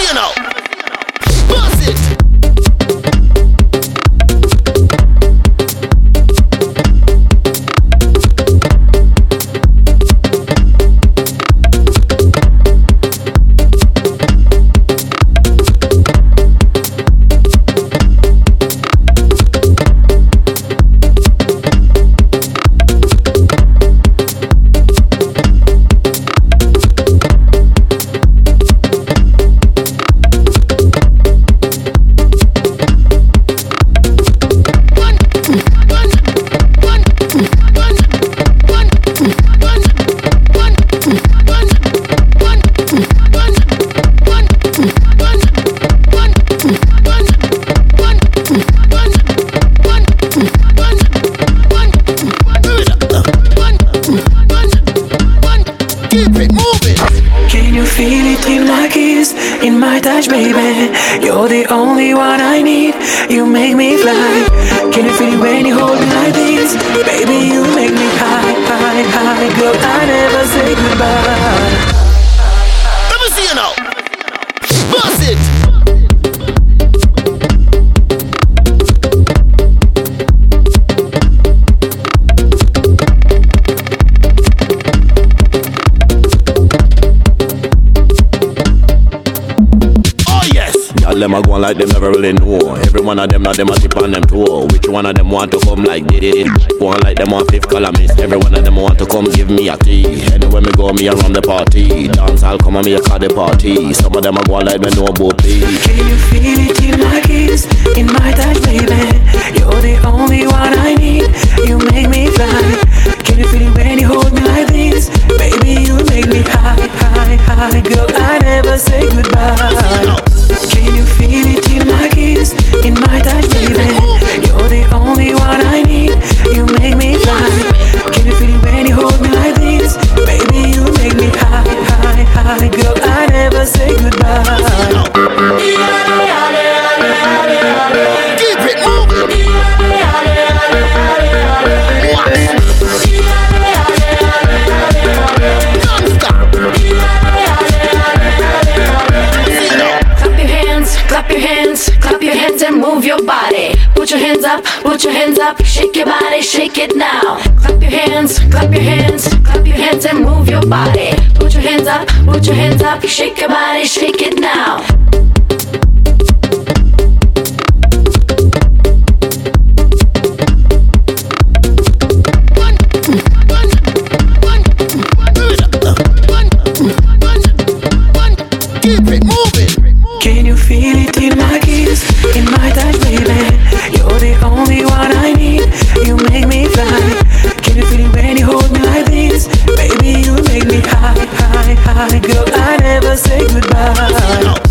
see you now. Bust it. Can you feel it in my kiss, in my touch, baby? You're the only one I need. You make me fly. Can you feel it when you hold me like this? Baby, you make me high, high, high. Girl, I never say goodbye. Let me see you now. Bust it. All them a go on like them never really know. Every one of them now them a tip on them toe. Which one of them want to come like this? One like them on fifth columnist. Every one of them want to come give me a tea. Anywhere me go, me around the party. Dance, I'll come and me a call the party. Some of them a go on like me know about me. Can you feel it in my kiss, in my touch, baby? You're the only one I need. You make me fly. Can you feel it when you hold me like this? Baby, you make me high, high, high. Girl, I never say goodbye. Can you feel it in my kiss, in my touch, baby? You're the only one I need. You make me fly. Can you feel it when you hold me like this? Baby, you make me high, high, high. Girl, I never say goodbye. Keep it moving. Clap your hands and move your body. Put your hands up, shake your body, shake it now. Clap your hands and move your body. Put your hands up, shake your body, shake it now. Keep it moving. Can you feel it in my kiss, in my touch, baby? You're the only one I need. You make me fly. Can you feel it when you hold me like this? Baby, you make me high, high, high. Girl, I never say goodbye.